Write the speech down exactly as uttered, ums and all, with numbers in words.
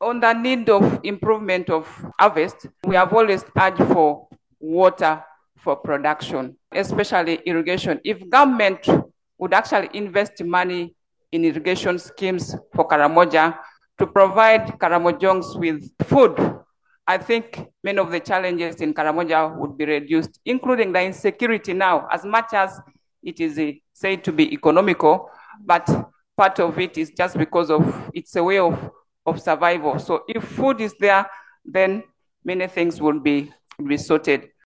on the need of improvement of harvest, we have always urged for water for production, especially irrigation. If government would actually invest money in irrigation schemes for Karamoja to provide Karamojongs with food, I think many of the challenges in Karamoja would be reduced, including the insecurity now, as much as it is uh, said to be economical, but part of it is just because of it's a way of, of survival. So if food is there, then many things will be, will be sorted.